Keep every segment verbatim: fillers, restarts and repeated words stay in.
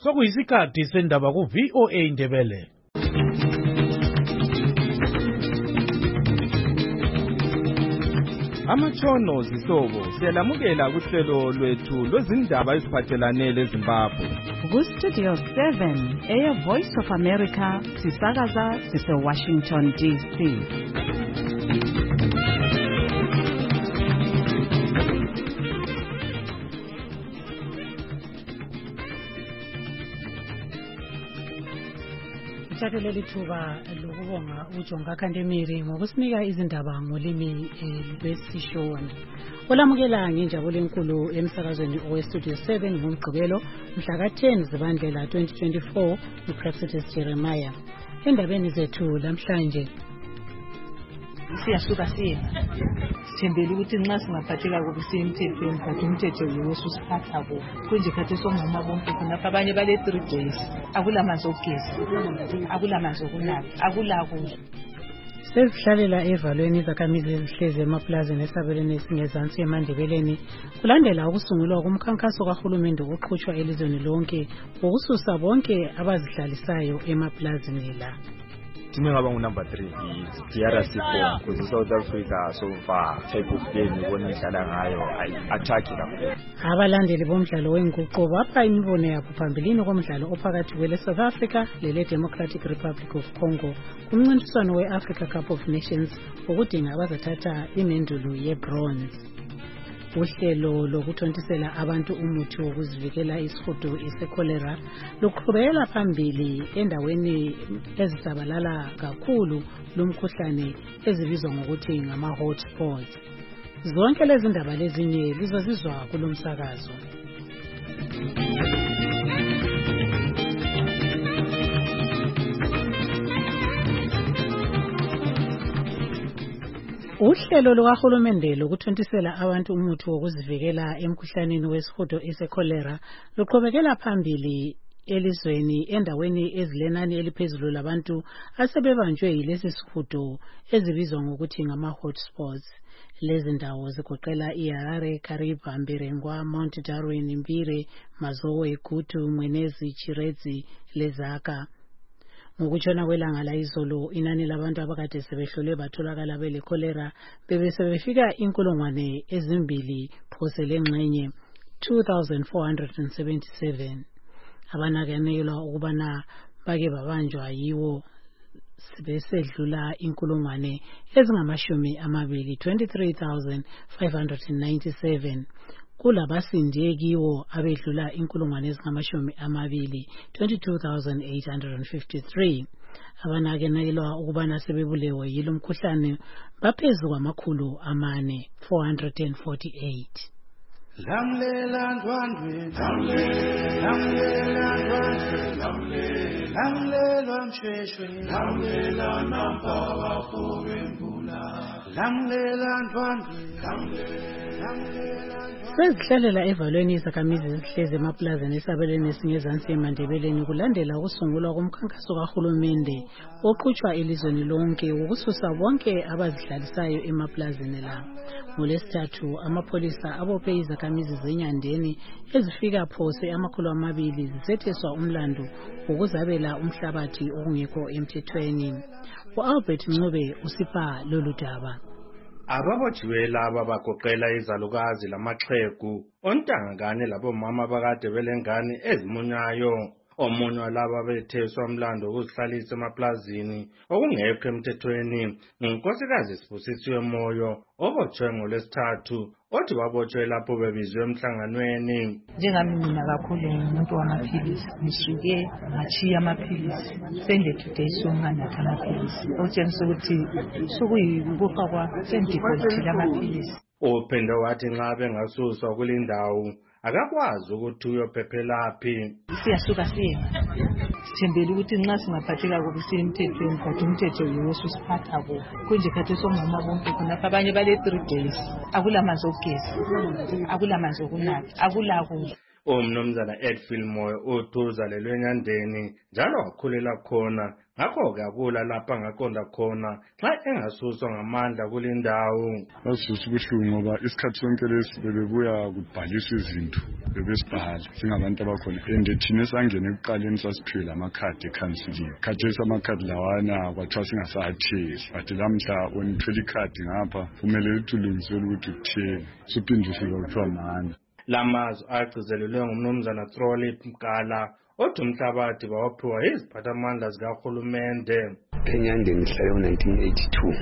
Sokuyisikhathi sendaba ku V O A Ndebele. Amatshono zihlobo siyalamukela kuhlelo lwethu lwezindaba eziphathelane leZimbabwe. Ku Studio seven, Air Voice of America, sisakaza sise Washington D C. Leli thuba lokubonga uJonga Khandemiri ngokusinika izindaba ngolimi lwesiShona. Olamukela ngenjabulo enkulu emsakazweni oweStudio seven ngoMgqibelo mhla ka ten Zibandlela twenty twenty-four uPrecious Jeremiah. Endabeni zethu lamhlanje siyasuka siye sithembele ukuthi nxa singaphatheka kubusiya emthethweni kanti umthetho yiwo susiphatha kuwo kunje khathi somama bonke khonapha abanye bale three days akulamanzi okugeza akulamanzi okunatha akulakudla. Sezihlalela evalweni izakhamizi ezihlezi emaplazini esabelweni esingezansi eMandebeleni kulandela ukusungulwa kumkhankaso kahulumende oqhutshwa elizweni lonke wokususa bonke abazihlalisayo emaplazini la. Ngaba ngu number three is D R C four because South Africa so far type of game ibona idlala ngayo attack kakhulu. Abalandeli bomdlalo wenguqu bapha imibono yabo phambilini komdlalo ophakathi kwele South Africa lele Democratic Republic of Congo kumncintiswano we-Africa Cup of Nations ukudinga abazathatha imendulu ye-bronze. Uhlelo lokuthontisela abantu umuthi wokuzivikela isihudo ise-cholera luqhubekela phambili endaweni ezisabalala kakhulu lumkhuhlane ezibizwa ngokuthi ngama-hotspots. Zonke lezi ndaba lezinye lizozizwa kulomsakazo. Uhlelo lukahulumende lokuthontisela abantu umuthi wokuzivikela emkhuhlaneni wesihudo ese-cholera luqhubekela phambili elizweni endaweni ezilenani eliphezulu labantu asebebanjwe yilesi sihudo ezibizwa ngokuthi ngama-hotspots. Lezi ndawo zigoqela iHarare, Kariba, Mbirengwa, Mount Darwin, Mbire, Mazowe, Gutu, Mwenezi, Chirezi, Lezaka. Ngokutshona kwelanga la izolo inani labantu abakade sebehlolwe batholakala bele cholera bebesebefika inkulungwane ezimbili phose lengxenye two thousand four hundred seventy-seven. Abanakekelwa ukubana bake babanjwa yiwo sebesedlula inkulungwane ezingamashumi amabili twenty-three thousand five hundred ninety-seven. Kulabasinde kiwo abedlula inkulungwane ezingamashumi amabili twenty-two thousand eight hundred fifty-three. Abanakekelwa ukubana sebebulewe yilo mkhuhlane baphezulu kwamakhulu amane four hundred forty-eight. Lamlela ndwandwe lamlela ndwandwe lamlela msheshwe lamlela nampaba kubembula lamlela ndwandwe Sezihlalela evalweni izakhamizi ezihlezi emaplazini esabelweni esingezansi eMandebeleni kulandela ukusungulwa komkhankaso kahulumende oqhutshwa elizweni lonke ukususa bonke abazihlalisayo emaplazini la. Ngolesithathu amapholisa abophe izakhamizi zenyandeni ezifika phose amakhulu amabili zisetheswa umlando ukuzabela umhlabathi okungekho emthethweni. U-Albert Ncube usipha lolu daba. Ababotshiwe laba bagoqela izalukazi lamaxhegu ontanga kanye labomama abakade belengane ezimunyayo. Omunye walaba betheswa umlando ukuzihlalisa emaplazini okungekho emthethweni ngunkosikazi Sibusisiwe Moyo obotshwe ngolesithathu othi babotshwe lapho bebizwe emhlanganweni. Njengami mina kakhulu umuntu wamaphilisi ngisuke ngachiya amaphilisi sende today songanatha amaphilisi okutshengisa ukuthi sokuyikufa kwa sendikolithile amaphilisi. Uphinde wathi nxa bengasuswa kulindawo akakwazi ukuthi uyophephelaphi. Siyasuka siye sithembele ukuthi nxa singaphatheka kubusiya emthethweni kanti umthetho yiwo susiphatha kuwo kunje khathi somama bonke khonapha abanye bale three days akulamanzi okugeza akulamanzi okunatha akulakudla. Umnumzana Ed Fillmore uthuzalelwe eNyandeni njalo wakhulela khona, ngakho-ke akula lapha angaqonda khona xa engasuswa ngamandla kule ndawo. Basizwa ubuhlungu ngoba isikhathi sonke lesi bebebuya kubhaliswa izinto bebesibhala singabantu abakhona, and thina esangena ekuqaleni sasiphiwe lamakhadi ekhansilingi. Khathesi amakhadi lawana kwathiwa singasawatheli, but lamhla wenithwela ikhadi ngapha kumele uthulungisele ukuthi ukuthela suphinde ufika kuthiwa mani. Lamazwi agcizelelwe ngumnumzana Trolley Mkala othi umhlabathi bawaphiwa iziphathamandla zikahulumende. eNyandeni ngihlale ngo-nineteen eighty-two,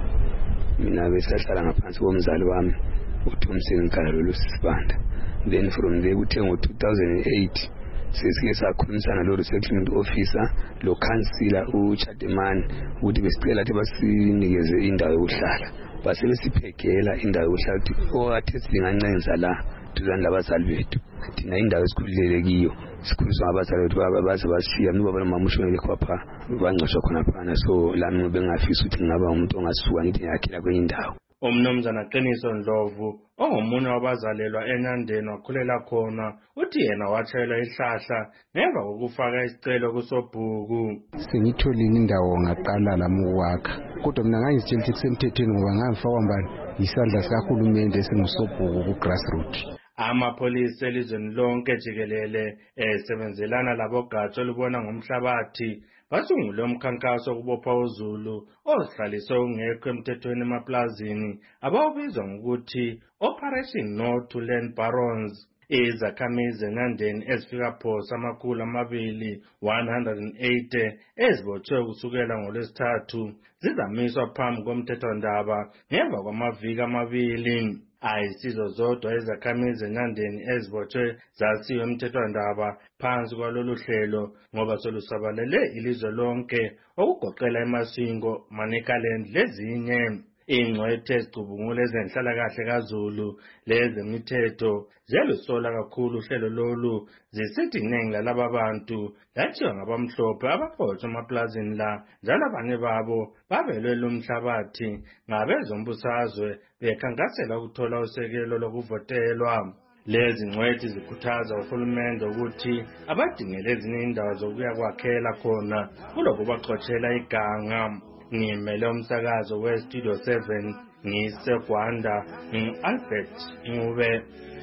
mina besahlala ngaphansi komzali wami uThomson Mkala lolu sibanda. Then from there kuthe ngo-two thousand eight sesike sakhulumisana lo resettlement officer lo councillor uChademan ukuthi besicela ukuthi basinikeze indawo yokuhlala. Base besiphekela indawo yokuhlala ukuthi okade singancenza la duzane labazali bethu, thina indawo esikhululeke kiyo sikhuliswa ngabazali bethu baze bashiya nubaba nomama ushonele khapha bangcwatshwa khona phana. So lami bengafisa ukuthi ngaba umuntu ongasuka ngithi yakhela kwenye indawo. Umnumzana Qiniso Ndlovu ongomunye wabazalelwa eNyandeni wakhulela khona uthi yena watshayelwa ihlahla ngemva kokufaka isicelo kusobhuku. Sengitholile indawo ngaqala lami ukwakha, kodwa mina ngangizitshela ukuthi kusemthethweni ngoba ngangifakwa mbani isandla sikahulumende esingusobhuku ku-grassroots. Amapholisa elizweni lonke jikelele esebenzelana labogatsha olubona ngomhlabathi basungule umkhankaso wokubopha uZulu ozihlalise ungekho emthethweni emaplazini abawubizwa ngokuthi Operation No to Land Barons. Izakhamizi eNyandeni ezifika phosa amakhulu amabili one hundred eighty ezibotshwe kusukela ngoLwesithathu zizamiswa phambi komthethondaba ngemva kwamaviki amabili. Ayisizo zodwa izakhamizi eNyandeni ezibotshwe zasiwe emthethondaba phansi kwalolu hlelo ngoba solusabalele ilizwe lonke okugoqela eMasingo, Manicaland lezinye. Ingcwethe ezicubungula ezenhlalakahle kaZulu lezemithetho zelusola kakhulu uhlelo lolu zisithi iningi lalaba bantu lathiwa ngabamhlophe ababotshwe emaplazini la njalo abanye babo babelwe lumhlabathi ngabezombusazwe bekhankasela ukuthola usekelo lokuvotelwa. Lezi ngcwethi zikhuthaza uhulumende ukuthi abadingele ezinye indawo zokuya kwakhela khona kulokubaxotshela iganga. Ngimele umsakazo we-Studio seven ngiseGwanda ngi-Albert Ncube.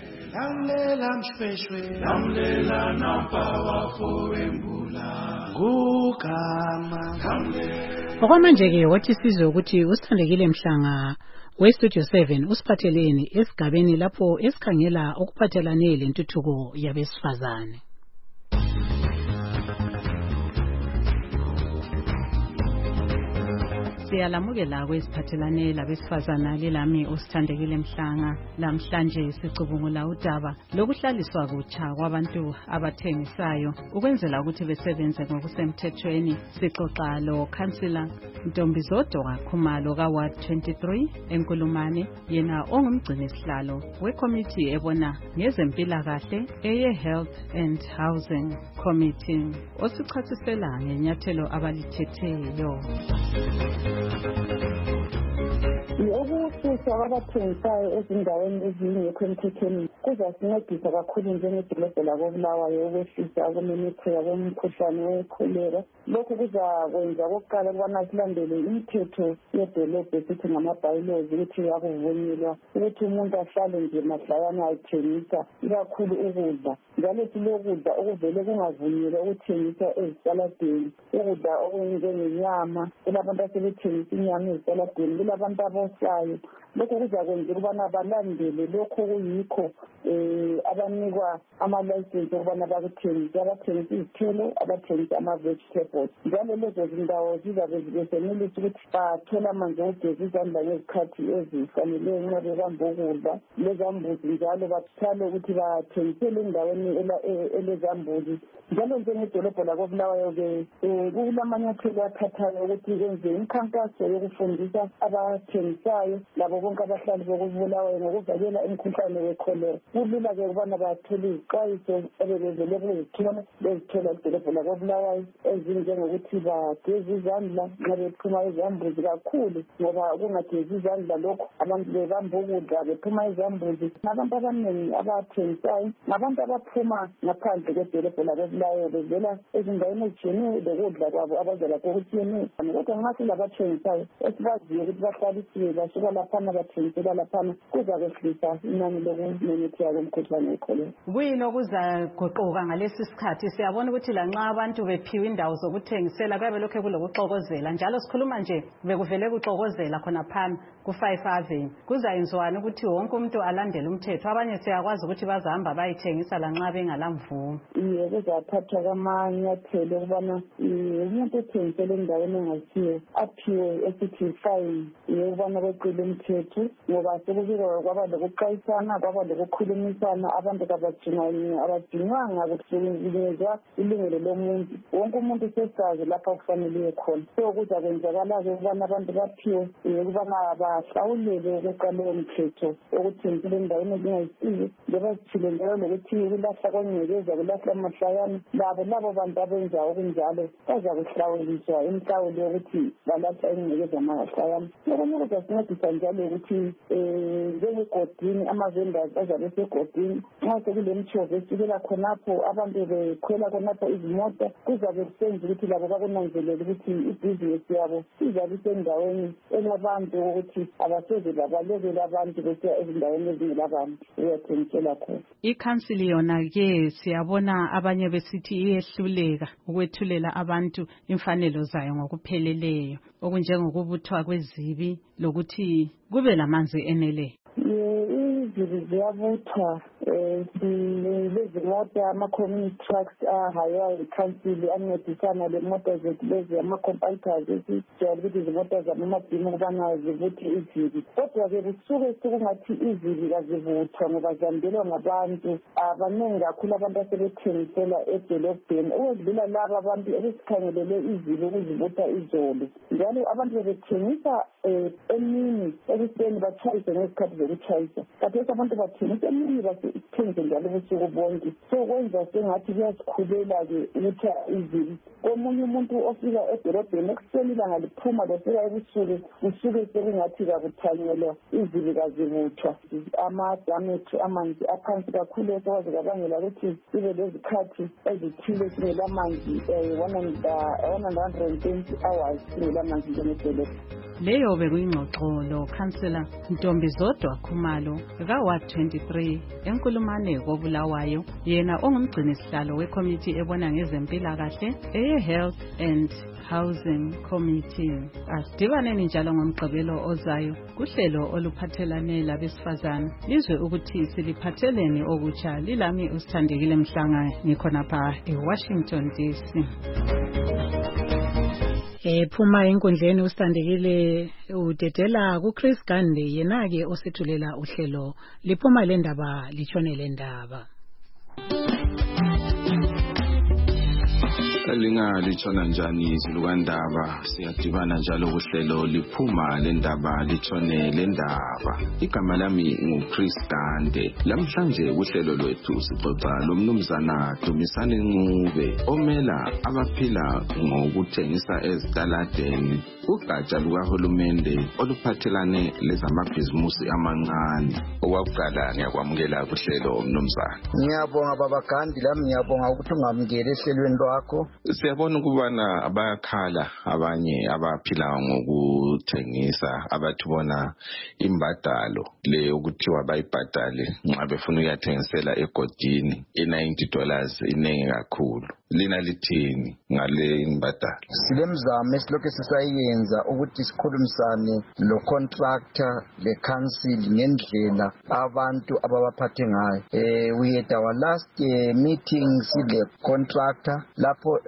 Lamlela mshweshwe lamlela nampawafowembula ngugama. Okwamanje-ke wathi sizwe ukuthi usithandekile Mhlanga we-Studio seven usiphatheleni esigabeni lapho esikhangela okuphathelane lentuthuko yabesifazane. Siyalamukela kwesiphathelane labesifazana lelami usithandekile Mhlanga. Namhlanje sicubungula udaba lokuhlaliswa kutsha kwabantu abathengisayo ukwenzela ukuthi besebenze ngokusemthethweni. Sixoxa lo Councillor Ntombizodo Khumalo ka Ward twenty-three eNkulumane, yena ongumgcini sihlalo wekomiti ebona ngezempilakahle eye Health and Housing Committee, osichasisela ngenyathelo abalithetheyo. Ukususwa kwabathengisayo ezindaweni ezingekho emthethweni kuzasincedisa kakhulu njengedolobho lakoBulawayo ukwehlisa ukumemetheka komkhuhlane wekholera. Lokhu kuzakwenza okokuqala ukubana silandele imithetho yedolobho esithi ngama-bylaws ukuthi akuvunyelwa ukuthi umuntu ahlale nje madlayana ayithengisa ikakhulu ukudla. Njalo silokudla okuvele kungavunyelwa ukuthengiswa ezitaladeni, ukudla okunjengenyama. Kulabantu asebethengisa inyama ezitaladeni, kulabantu abosayo. Lokhu kuzakwenza ukubana balandele lokho kuyikho um abanikwa ama-license okubana bakuthengisa, abathengisa izithelo, abathengisa ama-vegetables. Njalo lezo zindawo zizabe besenelisa ukuthi bathole amanzi okugeza izandla ngezikhathi ezifaneleyo nxa bebamba ukudla. Lezambuzi njalo bathale ukuthi bathengisele endaweni elezambuzi. Njalo njengedolobho lakoBulawayo-ke kulamanyathelo athathayo ukuthi kwenze imikhankaso yokufundisa abathengisayo labo bonke abahlali bokubulawayo ngokuvikela imikhuhlane wekholera. Kulula-ke ukubana bathole izixwayiso ebebevele kuzithola bezithola edolobho lakobulawayo ezinjengokuthi bageze izandla nxa bephuma izambuzi kakhulu, ngoba kungagezi izandla lokhu abantu bebamba ukudla bephuma izambuzi. Abantu abaningi abathengisayo ngabantu abaphuma ngaphandle kwedolobho lakobulawayo bevela ezindaweni ezitshiyeneyo lokudla kwabo abazalakho okutshiyeneyo. Kodwa nxa silabathengisayo esibaziyo ukuthi bahlalisiwe basuka laphana bathengisela laphana, kuzakehlisa inani lokumemetheka komkhuhlane wekholera. Kuyini okuzaguquka ngalesi sikhathi? Siyabona ukuthi lanxa abantu bephiwe indawo zokuthengisela kuyabe lokhu kulokuxokozela, njalo sikhuluma nje bekuvele kuxokozela khona phana ku-five Avenue. Kuzayenziwani ukuthi wonke umuntu alandele umthetho? Abanye siyakwazi ukuthi bazahamba bayithengisa lanxa bengalamvumo. Iye, kuzathathwa kwamanyathelo ukubana umuntu othengisela endaweni engasiyo aphiwe esithi fine ukubana kweqile umthetho, ngoba sekubikwa kwaba lokuxwayisana kwaba lokukhulumisana, abantu abadinywanga kuhlukunyezwa ilungelo lomuntu. Wonke umuntu sesazi lapha kufanele khona. So kuzakwenzakala-ke ukubana abantu baphiwe ukubana bahlawulele ukuqaleyo mthetho okuthengisela endaweni ezingayisiyo, lebazithile njalo lokuthi kulahla kwengcekeza kulahla amahlayana. Labo labo bantu abenza okunjalo bazakuhlawuliswa imhlawulo yokuthi balahla ingcekeza amahlayana. Okunye kuzasincedisa njalo ukuthi njengegodini ama-vendors azabe segodini nxa sekule mthovo esukela khonapho abantu bekhwela khonapho izimota, kuzabe kusenza ukuthi labo bakunanzelele ukuthi ibhizinesi yabo izabe isendaweni elabantu ukuthi abasoze babalekele abantu besiya ezindaweni ezingelabantu uyathengisela khona. Ikhansili yona-ke siyabona abanye besithi iyehluleka ukwethulela abantu imfanelo zayo ngokupheleleyo, okunjengokubuthwa kwezibi lokuthi kube lamanzi eneleyo. Izibi ziyabuthwa lezimota ama-community trucks ahaywayo ikhansili ancedisana lemota zethu lezi ama-compulters esijwayele ukuthi izimota zamamadimu ukubana zibuthe izibi. Kodwa-ke kusuke sekungathi izibi kazibuthwa ngoba zihambilwa ngabantu abaningi kakhulu, abantu asebethengisela edolobheni ukwedlula laba abantu ebesikhangelele izibi ukuzibutha izolo. Njalo abantu bebethengisa emini ekuseni batshayise ngezikhathi zokutshayisa, kathesi abantu bathengisa emini bathengise njalo ubusuku bonke. So kwenza sengathi kuyasikhulela-ke ukutha izibi. Komunye umuntu ofika edolobheni ekuseni ilanga liphuma lofika ebusuku kusuke sekungathi kakuthanyelwa izibi kazibuthwa. Amadamu ethu amanzi aphansi kakhulu esokwazi kabangela ukuthi sibe lezikhathi ezithile singelamanzi one hundred twenty hours singelamanzi njengedolobha. Leyo bekuyingxoxo lo Councillor Ntombizodwa Khumalo ka Ward twenty-three enkulumane koBulawayo, yena ongumgcini sihlalo wekomiti ebona ngezempilakahle eye Health and Housing Committee. Asidibaneni njalo ngomgqibelo ozayo kuhlelo oluphathelane labesifazana, lizwe ukuthi siliphatheleni okutsha. Lilami usithandekile Mhlanga, ngikhonapha eWashington D C. Eh phuma enkundleni usithandekile udedela ku Chris Gande, yena ke osethulela uhlelo liphuma le ndaba litshone le ndaba. Lingalithona njani izilukandaba? Siyadibana njalo kuhlelo liphuma le ndaba litshone le ndaba. Igama lami nguChris Gande. Lamhlanje kuhlelo lwethu sixoxa lomnumzana Dumisani Ncube omela abaphila ngokuthengisa ezitaladeni ugatsha lukahulumende oluphathelane lezamabhizimusi amancane. Okwakuqala ngiyakwamukela kuhlelo mnumzana. Ngiyabonga baba Gandi, lami ngiyabonga ukuthi ungamukele ehlelweni lwakho. Siyabona ukubana abayakhala abanye abaphila ngokuthengisa abathi bona imbadalo le ukuthiwa bayibhadale nxa befuna ukuyathengisela egodini i-ninety dollars inengi kakhulu. Lina lithini ngale imbadalo? Silemzamo esilokhu sisayenza ukuthi sikhulumisane lo contractor le council ngendlela abantu ababaphathe ngayo. Eh we had our last uh, meeting sile contractor lapho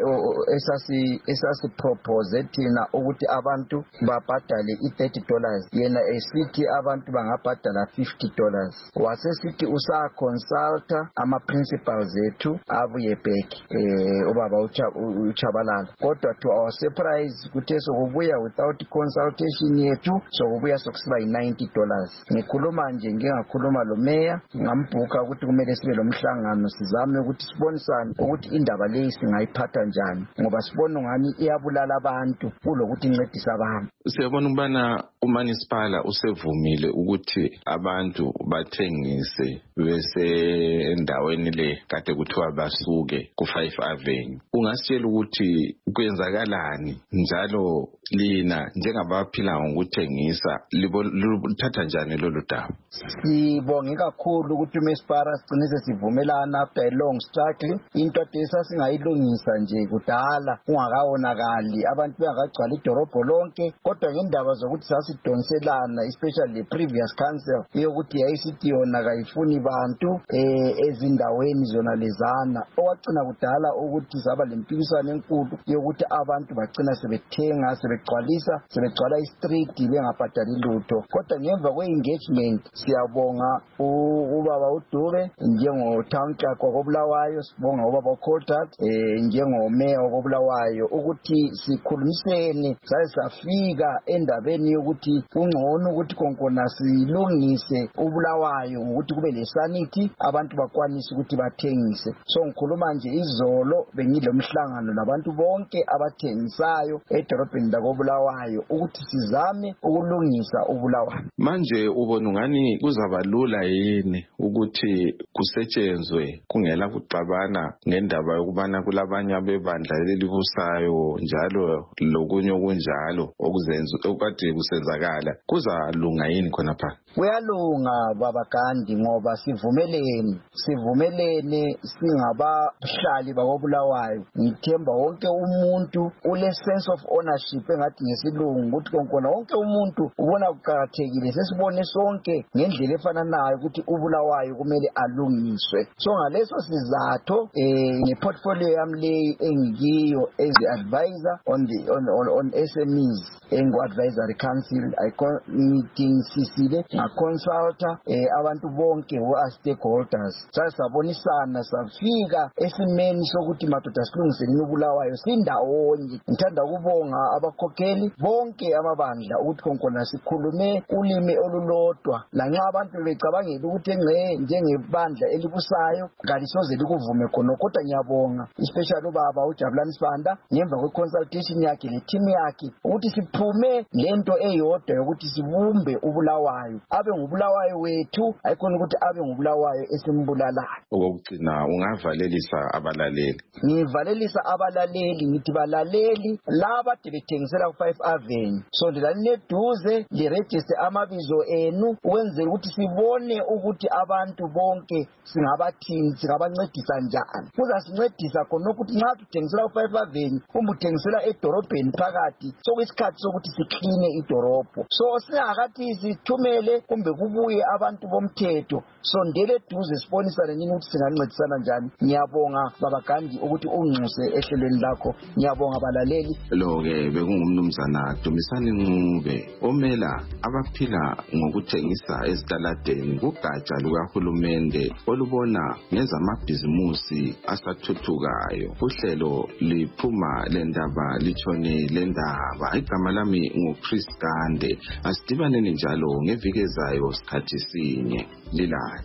esasi esasi propose thina ukuthi abantu babhadale i-thirty dollars yena esithi abantu bangabhadala fifty dollars wasesithi usa consulta ama principals ethu abuye back eh ubaba uChabalala kodwa to our surprise kuthe sokubuya without consultation yethu sokubuya sokusiba yi-ninety dollars ngikhuluma nje ngingakhuluma lo mayor ngambhuka ukuthi kumele sibe lomhlangano sizame ukuthi sibonisane ukuthi indaba leyi singayiphatha njani ngoba sibona ngani iyabulala abantu kulokuthi incedisa abantu. Siyabona ukubana uManispala usevumile ukuthi abantu bathengise bese endaweni le kade kuthiwa basuke ku five Avenue. Ungasitshela ukuthi kwenzakalani njalo lina njengabaphila ngokuthengisa lithatha njani lolu daba? Sibonge kakhulu ukuthi uManispala sigcinise sivumelana after a long struggle into esa singayilungisa nje kudala ungakawonakali abantu bengagcwala idorobho lonke kodwa ngendaba zokuthi sasidonselana especially the previous council yokuthi yayisithi yona kayifuni bantu eh ezindaweni zona lezana okwagcina kudala ukuthi saba lempikisano enkulu yokuthi abantu bagcina sebethenga sebegcwalisa sebegcwala i-street bengabhadali lutho kodwa ngemva kwe-engagement siyabonga ubaba uDube njengo town clerk wakobulawayo sibonga ubaba uCotat eh njengomeya wakobulawayo ukuthi sikhulumisene saye safika endabeni yokuthi kungcono ukuthi konkona silungise ubulawayo ukuthi kube lesanity abantu bakwanise ukuthi bathengise. So ngikhuluma nje izolo bengilomhlangano nabantu bonke abathengisayo edorobheni lakobulawayo ukuthi sizame ukulungisa ubulawayo. Manje ubona ngani kuzabalula yini ukuthi kusetshenzwe kungela kuxabana ngendaba yokubana kulabanye abebandla lelibusayo njalo lokunye okunjalo okuzenza okade kusenzakala kuzalunga yini khona pha? Kuyalunga baba Gandhi ngoba sivumelene sivumelene singabahlali bakobulawayo ngithemba wonke umuntu ule sense of ownership engathi ngesilungu ukuthi konkona wonke umuntu ubona kuqhakathekile sesibone sonke ngendlela efananayo ukuthi ubulawayo kumele alungiswe. So ngaleso sizatho eh ngeportfolio yami leyi engikiyo as advisor on the on on, on S M Es engo advisory council I meeting sisile na consulta eh abantu bonke wo stakeholders sasabonisana safika esimeni sokuthi madoda silungiseni ubulawayo sindawonye. Ngithanda ukubonga abakhokheli bonke amabandla ukuthi konkona sikhulume ulimi olulodwa lanxa abantu becabangela ukuthi engce njengebandla elibusayo ngalisoze likuvume khona kodwa ngiyabonga especially ubaba uJabulani Sibanda ngemva kwe consultation yakhe le team yakhe ukuthi siphume lento eyodwa yokuthi sibumbe ubulawayo abe ngubulawayo wethu ayikhona ukuthi abe ngubulawayo esimbulalayo. Okugcina ungavalelisa abalaleli? Ngivalelisa abalaleli ngithi balaleli laba bethengisela ku five Avenue so lineduze li register amabizo enu wenzela ukuthi sibone ukuthi abantu bonke singabathini singabancedisa njani. Kuzasincedisa khona ukuthi nxa tuthengisela ku five Avenue kumbe uthengisela edorobheni phakathi sokuyisikhathi sokuthi sikline idorobho so singakathi sithumele kumbe kubuye abantu bomthetho sondele duze sibonisane nini ukuthi singancedisana njani. Ngiyabonga baba Gandhi ukuthi unxuse ehlelweni lakho. Ngiyabonga abalaleli. Lo ke bekungumnumzana Dumisani Ncube omela abaphila ngokuthengisa ezitaladeni kugatsha lukahulumende olubona ngezamabhizimusi asathuthukayo. Uhlelo liphuma lendaba litshone lendaba. Igama lami nguChris Gande. Asidibaneni njalo ngeviki ezayo sikhathi sinye. Lilala.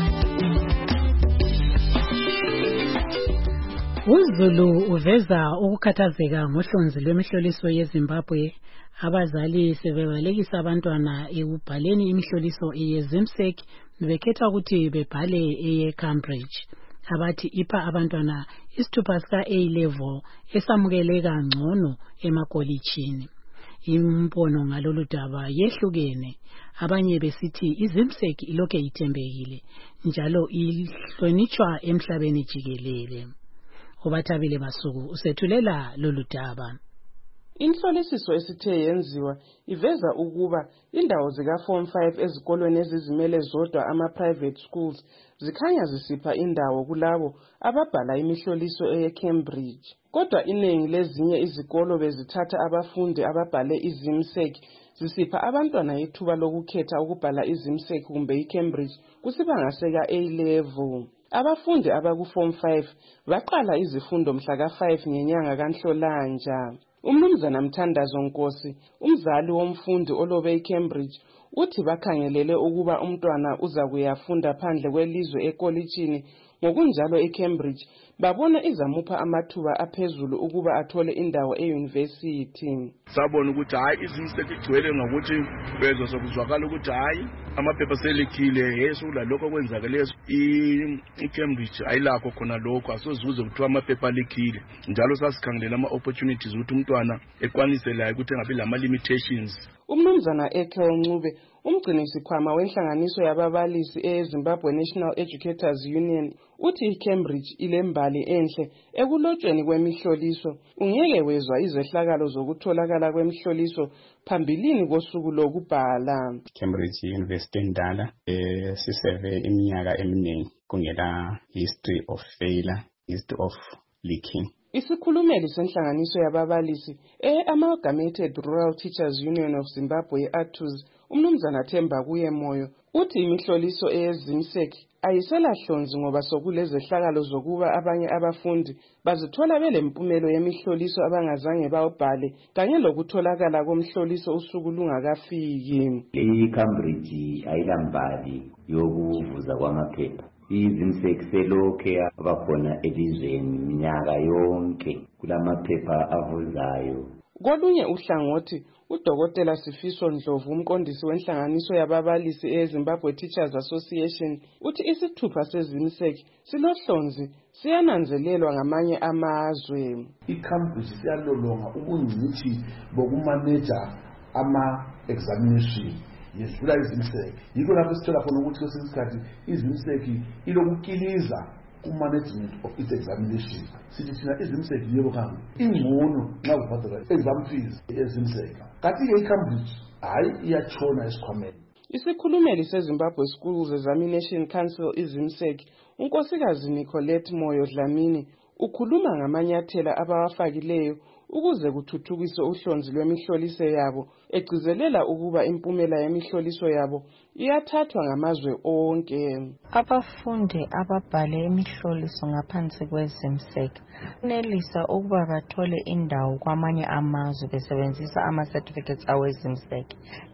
uZulu uveza ukukhathazeka ngohlonzi lwemihloliso yeZimbabwe. Abazali sebebalekisa abantwana ekubhaleni imihloliso yeZIMSEC bekhetha ukuthi bebhale eyeCambridge. Abathi ipha abantwana isithupha sika A level esamukeleka ngcono emakolitshini. Imbono ngalolu daba yehlukene. Abanye besithi iZIMSEC ilokhe ithembekile njalo ihlonitshwa emhlabeni jikelele. Obathabile Masuku usethulela lolu daba. Inhlolisiso esithe yenziwa iveza ukuba indawo zika Form five ezikolweni ezizimele zodwa ama-private schools zikhanya zisipha indawo kulabo ababhala imihloliso eye-Cambridge. Kodwa iningi lezinye izikolo bezithatha abafundi ababhale izimsek zisipha abantwana ithuba lokukhetha ukubhala izimsek kumbe i-Cambridge kusibanga seka-A level. Abafundi abaku-Form five baqala izifundo mhla ka five ngenyanga kaNhlolanja. Umnumzana Mthandazo Nkosi, umzali womfundi olobe eCambridge, uthi bakhangelele ukuba umntwana uza kuyafunda phandle kwelizwe ekolitshini, ngokunjalo eCambridge babona izamupha amathuba aphezulu ukuba athole indawo euniversity. Sabona ukuthi hayi izimseki igcwele ngokuthi bezwe sokuzwakala ukuthi hayi amaphepha selikhile yeso lalokho kwenzakeleyo iCambridge ayilakho khona lokho asozuze kuthiwa amaphepha alikhile. Njalo sasikhangelela ama opportunities ukuthi umntwana ekwanise la ukuthi engabe lama limitations. Umnumzana Ekel Ncube, umgcinisikhwama wenhlanganiso yababalisi eZimbabwe National Educators Union, uthi iCambridge ilembali enhle ekulotshweni kwemihloliso. Ungeke wezwa izehlakalo zokutholakala kwemihloliso phambilini kosuku lokubhala. Cambridge University endala eh siseve iminyaka eminingi kungela history of failure, history of leaking. Isikhulumeli senhlanganiso yababalisi e-Amalgamated Rural Teachers Union of Zimbabwe A T U Z, umnumzana Themba kuye Moyo, uthi imihloliso eyezimsek ayiselahlonzi ngoba sokulezehlakalo zokuba abanye abafundi bazithola belempumelo yemihloliso abangazange bawubhale kanye lokutholakala komhloliso usuku lungakafiki. I-Cambridge ayilambali yokuvuza kwamaphepha. Izimsek selokhe abakhona elizweni minyaka yonke kulamaphepha avuzayo. Kolunye uhlangothi, uDokotela Sifiso Ndlovu, umqondisi wenhlanganiso yababalisi eZimbabwe Teachers Association, uthi isithupha sezimsek silohlonzi siyananzelelwa ngamanye amazwe. ICambridge siyalolonga ubungcitshi bokumaneja ama-examination yesula izimsek. Yikho lapho sithola khona ukuthi kwesinye isikhathi izimsek ilokukiliza ku-management of its examination. Sithi thina izimsek yebo kami ingcono nxa kubhadala exam fees ezimsek. Kanti-ke iCambridge hayi iyatshona esikhwameni. Isikhulumeli seZimbabwe Schools Examination Council izimsek, unkosikazi Nicolette Moyo Dlamini, ukhuluma ngamanyathela abawafakileyo ukuze kuthuthukiswe uhlonzi lwemihloliso yabo, egcizelela ukuba impumela yemihloliso yabo iyathathwa ngamazwe onke. Abafundi ababhale imihloliso ngaphansi kwezimsek benelisa ukuba bathole indawo kwamanye amazwe besebenzisa ama-certificates awezimsek.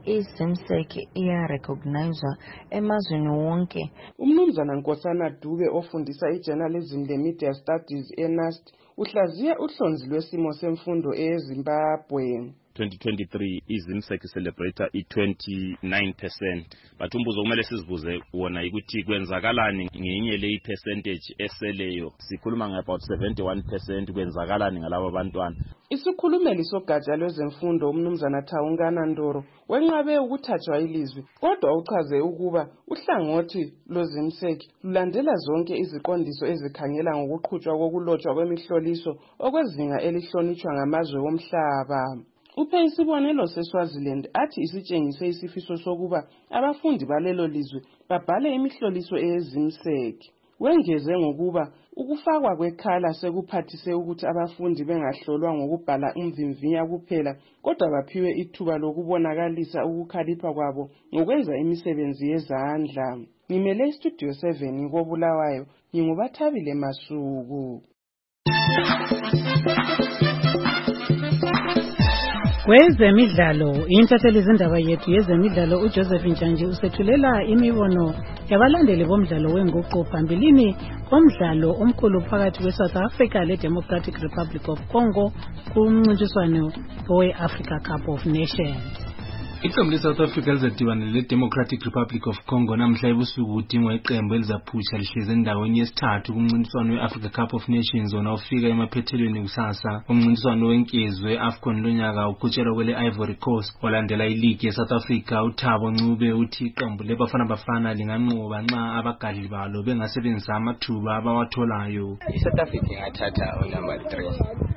Izimsek iya-recognizwa emazweni wonke. Umnumzana Nkosana Dube ofundisa i-Journalism le-Media Studies e-NUST uhlaziya uhlonzi lwesimo semfundo eZimbabwe. twenty twenty-three izimsek celebrate i-twenty-nine percent. But umbuzo kumele sizibuze wona ukuthi kwenzakalani ngenye le percentage eseleyo. Sikhuluma ngabout seventy-one percent kwenzakalani ngalabo bantwana. Isikhulumeli sogatsha lwezemfundo umnumzana Thawungana Ndoro wenqabe ukuthathwa ilizwi, kodwa uchaze ukuba uhlangothi lwezimsek lulandela zonke iziqondiso ezikhangela ngokuqhutshwa kokulotshwa kwemihloliso okwezinga elihlonitshwa ngamazwe womhlaba. Uphe isibonelo seSwaziland athi isitshengise isifiso sokuba abafundi balelo lizwe babhale imihloliso eyezimsek. Wengeze ngokuba ukufakwa kwekhala sekuphathise ukuthi abafundi bengahlolwa ngokubhala umvimvinya kuphela, kodwa baphiwe ithuba lokubonakalisa ukukhalipha kwabo ngokwenza imisebenzi yezandla. Ngimele iStudio seven koBulawayo, nginguBathabile Masuku. Kwezemidlalo, intatheli zindaba yethu yezemidlalo uJoseph Ntshanji usethulela imibono yabalandeli bomdlalo wenguqu phambilini komdlalo omkhulu phakathi kweSouth Africa leDemocratic Republic of Congo kumncintiswano we-Africa Cup of Nations. Iqembu leSouth Africa lizadibana leDemocratic Republic of Congo namhla ebusuku kudingwa iqembu elizaphusha lihleze endaweni yesithathu kumncintiswano we-Africa Cup of Nations ona ufika emaphethelweni kusasa. Umncintiswano wenkezwe AFCON lonyaka uqhutshelwa kwele Ivory Coast. Olandela iligi yeSouth Africa uThabo Ncube uthi iqembu leBafana Bafana linganqoba nxa abagadli balo bengasebenzisa amathuba abawatholayo. iSouth Africa ingathatha unumber three.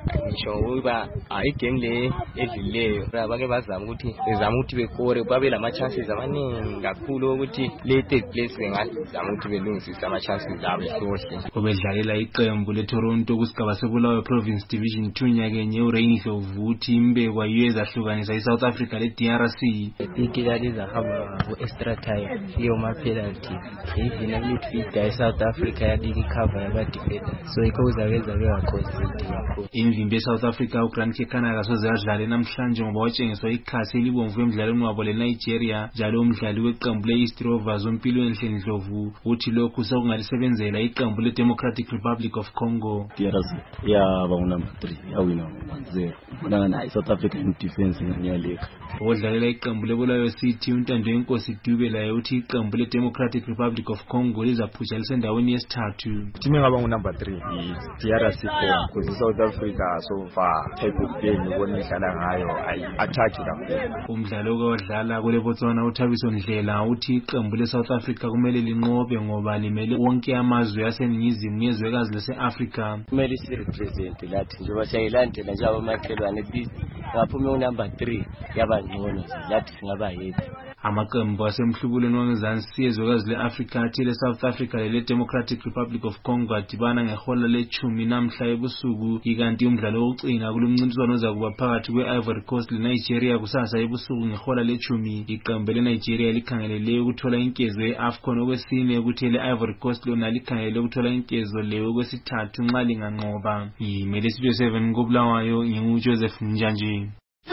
ngisho ukuba ayigeng le edlileyo bake bazama ukuthi bezama ukuthi bekore babe lama chances amaningi kakhulu ukuthi le third place bengazama ukuthi belungisise ama chances abo sohle. Obedlalela iqembu leToronto kusigaba sebulawayo Province Division two nyakenye uRain Ndlovu uthi imbekwa yezahlukanisa iSouth Africa le D R C. Ikilaliza hamba ku extra time iyo ma penalty even a midfielder eSouth Africa yadiki cover yaba defender so ikoza weza beyakhozi kakhulu. Imvimbi eSouth Africa uGrant Canada soze adlale namhlanje ngoba watshengiswa ikhasi elibomvu emidlalweni wabo leNigeria njalo umdlali weqembu leEast Rovers uMpilo Enhle Ndlovu uthi lokhu sekungalisebenzela iqembu leDemocratic Republic of Congo. D R C yaba number three yawina one zero bona na iSouth African defense ngiyaleka. Odlalela iqembu lebulawayo City uNtando Inkosi Dube laye uthi iqembu leDemocratic Republic of Congo lizaphusha lisendaweni yesithathu. Team engaba ngunumber three i-D R C four because South Africa so far type of game ubona idlala ngayo ayi-attack kakhulu. Umdlalo kodlala kule Botswana uThabiso Ndlela uthi iqembu leSouth Africa kumele linqobe ngoba limele wonke amazwe aseningizimu yezwekazi lase-Africa. Kumele sirepresent lathi njengoba siyayilandela njalo amakhelwane bizi ngaphuma unumber three yaba ngcono lathi singaba yedwa. Amaqembu asemhlubulweni wangezansi yezwekazi le-Africa athi le-South Africa lele-Democratic Republic of Congo adibana ngehola lechumi namhla ebusuku ikanti umdlalo wokucina kulomncintiswano ozakuba phakathi kwe-Ivory Coast leNigeria kusasa ebusuku ngehola lechumi. Iqembu leNigeria likhangelele ukuthola inkezo ye-AFCON okwesine ukuthi le-Ivory Coast lona likhangelele ukuthola inkezo leyo okwesithathu nxa linganqoba. Yimele Studio seven kubulawayo nginguJoseph Njanji.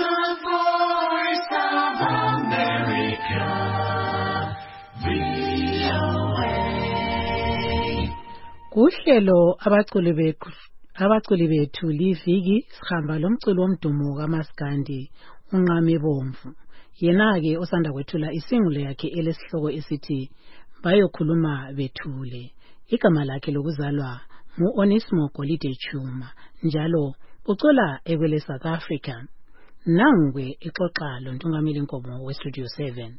Kuhlelo abaculi bethu abaculi bethu liviki sihamba lomculo womdumo kaMaskandi unqame bomvu. Yena ke osanda kwethula isingulo yakhe elesihloko esithi bayokhuluma bethule. Igama lakhe lokuzalwa nguOnesmo Golide Chuma njalo ucula ekwele South Africa. Nangwe ixoxa lo Ntungamili Nkomo we Studio seven.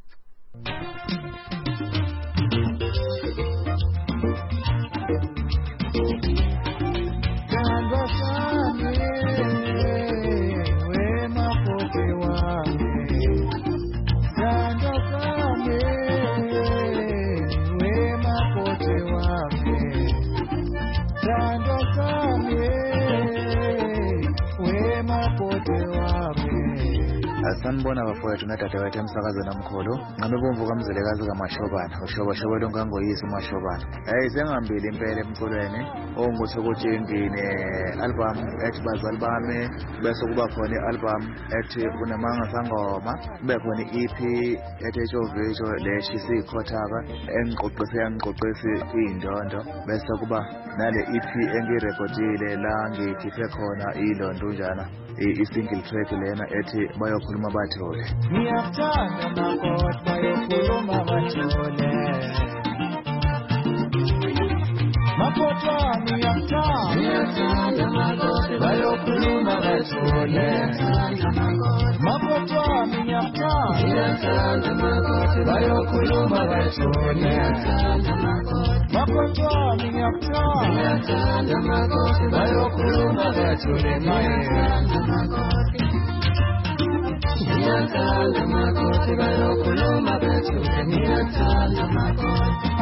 Sanibona bafowethu natata wethu emsakazo namkholo ngame bomvu kamzelekazi kaMashobana ushoba shoba lonkangoyisi uMashobana. Hey sengihambile impela emculweni onguthi ngine album ethi bazali bami bese kuba khona ialbum ethi kunamanga sangoma kube khona i-E P ethi Jovicho leshisi ikhotaka engiqoqise yangiqoqise indondo bese kuba nale E P engirekhodile la ngikhiphe khona ilondunjana i-single track lena ethi bayokhuluma bathole. Ngiyathanda makoti bayokhuluma bathole. Makoti wami ngiyathanda makoti bayokhuluma bathole. Makoti wami ngiyathanda makoti bayokhuluma bathole. Makoti wami ngiyathanda makoti bayokhuluma bathole. Ngiyathanda makoti bayokhuluma bathule. Ngiyathanda makoti.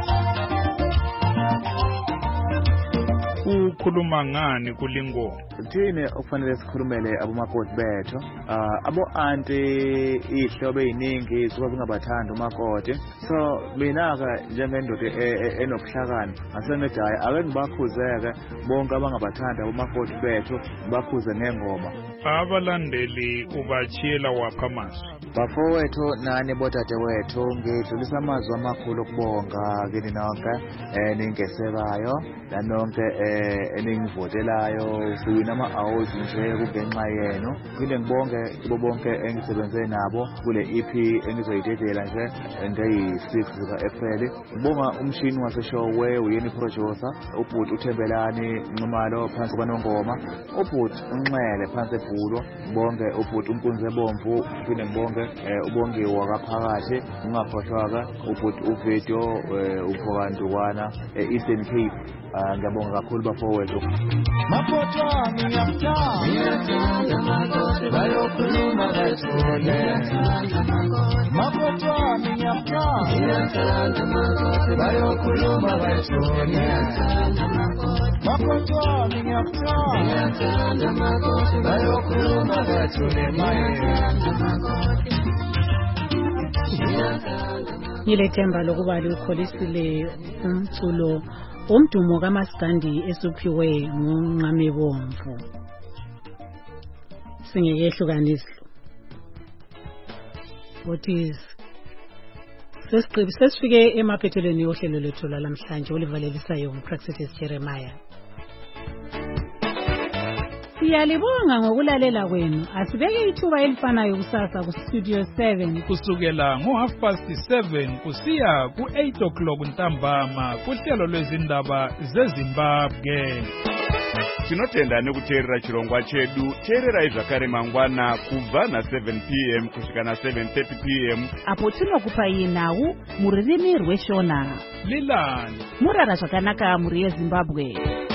Ukhuluma ngani kulingoma? Thine okufanele sikhulumele abomakoti bethu abo anti ihlobo eziningi suka kungabathanda umakoti. So mina ka njengendoda enobuhlakani asengithi hayi ake ngibakhuzeke bonke abangabathanda abomakoti bethu bakhuze ngengoma. Abalandeli ubachiyela wapha amazwi. Bafowethu nani botate wethu ngidlulisa amazwi amakhulu okubonga kini nonke eningesekayo nanonke eningivotelayo siwina ama-awards nje kungenxa yenu. Phinde ngibonge kubo bonke engisebenze nabo kule E P engizoyidedela nje ngeyi-six zika-April. Ngibonga umshini waseshowe uyeni producer ubhuti uThembelani Nxumalo phansi kwanongoma ubhuti uNxele phansi ebhulo. Ngibonge ubhuti uNkunzi Ebomvu phinde ngibonge ubongiwa kaphakathi ungakhohlwaka ubhuti uVidio uPhokandukwana e-Eastern Cape. Ngiyabonga kakhulu bafowethu. Makoti wami ngiyathanda bethule makoti wami ngiyakuthanda bayokhuluma bethule makoti wami ngiyakuthanda bayokhuluma bethule maye ngilethemba lokuba likholisile umculo umdumo kaMaskandi esuphiwe nguNqamebomvu singekehlukanisi what is sesiqibi sesifike emaphethelweni yohlelo lethu lamhlanje olivalelisayo nguPraxis Jeremiah. Siyalibonga ngokulalela kwenu. Asibeke ithuba elifanayo kusasa ku Studio seven kusukela ngo half past seven kusiya ku eight o'clock ntambama kuhlelo lwezindaba zeZimbabwe. Tinotenda nekuteerera chirongwa chedu. Teererai zvakare mangwana kubva na seven p m kusvika na seven thirty p m apo tinokupai nhau muririmi rweshona. Lilani murara zvakanaka muri yeZimbabwe.